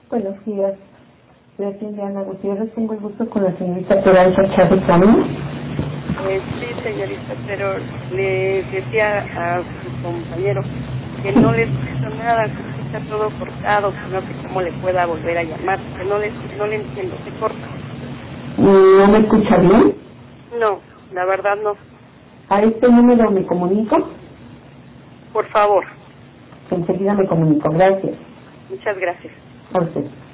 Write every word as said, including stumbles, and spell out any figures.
Buenos días. Le atiende Ana Gutiérrez. Tengo el gusto con la señorita Peralta Chávez Camino. Eh, sí, señorita, pero le decía a su compañero que no le escucho nada, que está todo cortado, que no sé cómo le pueda volver a llamar, que no le, no le entiendo, se corta. ¿No me escucha bien? No, la verdad no. ¿A este número me comunico? Por favor. Enseguida me comunico. Gracias. Muchas gracias. A usted.